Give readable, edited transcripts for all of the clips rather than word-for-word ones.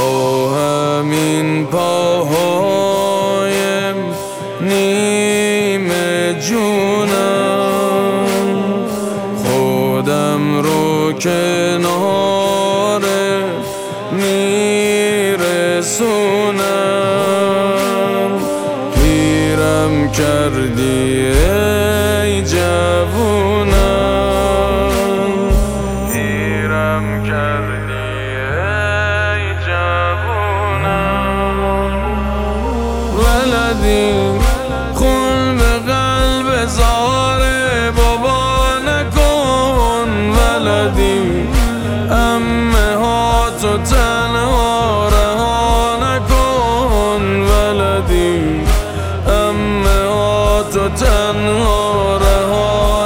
همین پاهایم نیمه جونم خودم رو کنار میرسونم. پیرم کردی ای جوونم، پیرم کردی ای جوونم. ولدی خون به قلب زاره بابا نکن، ولدی امه ها تو تنها رها نکن، ولدی امه ها تو تنها رها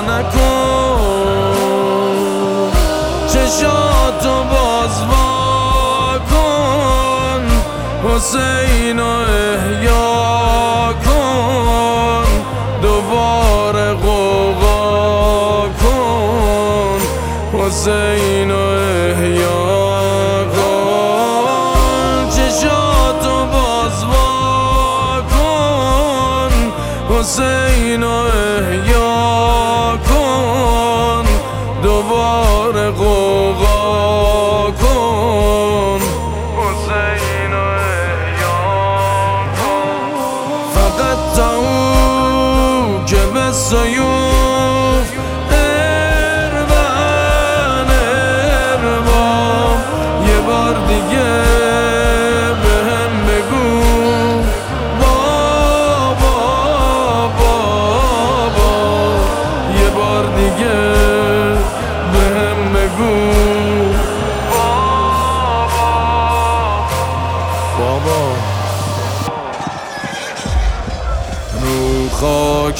نکن. چشاتو باز وا کن، حسین رو احیا کن، دوباره غوغا کن، حسین رو احیا کن. چشاتو باز وا کن، حسین رو احیا کن، دوباره غوغا کن، حسین رو احیا کن. فقط تا او که به سیوف اربن اربام یه بار دیگه بهم بگو بابا بابا، یه بار دیگه بهم بگو بابا. رو خاک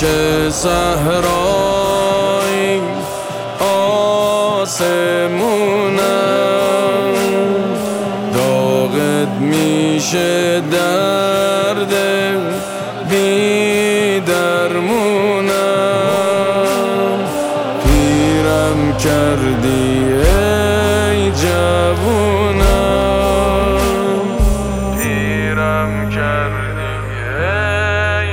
صحرای آسمونم داغت میشه درد بی درمونم. پیرم کردی ای جوونم، پیرم کردی ای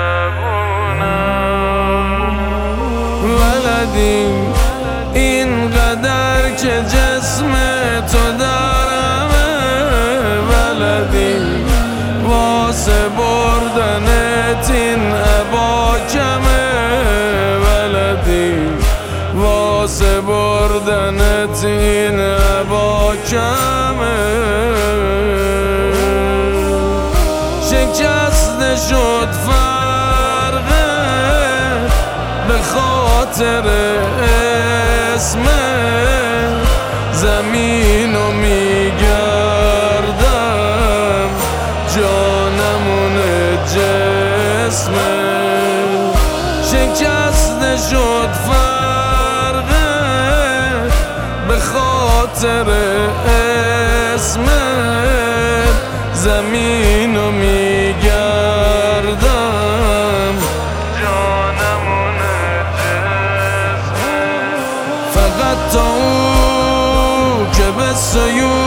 جوونم. ولدی اینقدر که جسم تو دارمه، ولدی واسه بردنت این عبا کمه، ولدی واسه بردنت این عبا کمه. شکسته شد فرقه به خاطر اسم زمین و میگردم جانمونه جسمه. شکسته شد فرقه به خاطر اسم زمین و میگردم جانمونه جسمه. فقط تا او که به سیوف